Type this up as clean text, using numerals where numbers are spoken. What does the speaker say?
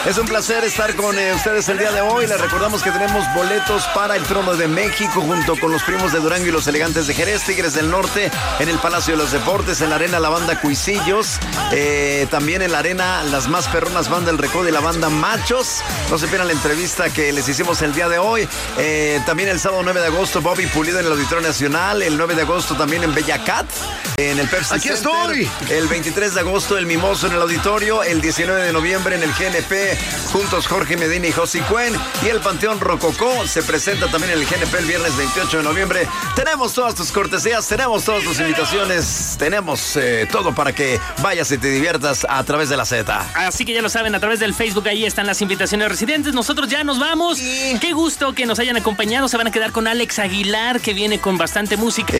Es un placer estar con ustedes el día de hoy. Les recordamos que tenemos boletos para el Trono de México junto con los Primos de Durango y los Elegantes de Jerez, Tigres del Norte, en el Palacio de los Deportes, en la Arena la banda Cuisillos, también en la Arena las más perronas banda El Recodo y la banda Machos. No se pierdan la entrevista que les hicimos el día de hoy. También el sábado 9 de agosto Bobby Pulido en el Auditorio Nacional, el 9 de agosto también en Bellacat, en el Pepsi Aquí Center. estoy. El 23 de agosto el Mimoso en el Auditorio, el 19 de noviembre en el GNP, juntos Jorge Medina y Josi Cuen, y el Panteón Rococó se presenta también en el GNP el viernes 28 de noviembre. Tenemos todas tus cortesías, tenemos todas tus invitaciones, tenemos todo para que vayas y te diviertas a través de la Z. Así que ya lo saben, a través del Facebook ahí están las invitaciones residentes. Nosotros ya nos vamos. Qué gusto que nos hayan acompañado. Se van a quedar con Alex Aguilar, que viene con bastante música.